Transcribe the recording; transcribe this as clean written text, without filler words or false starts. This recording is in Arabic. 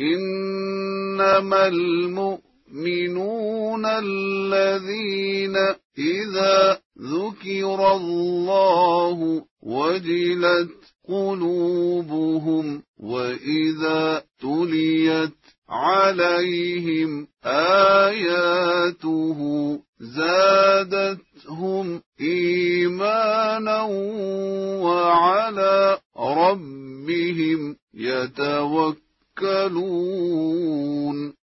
إنما المؤمنون الذين إذا ذكر الله وجلت قلوبهم وإذا تليت عليهم آياته زادتهم إيمانا وعلى ربهم يتوكلون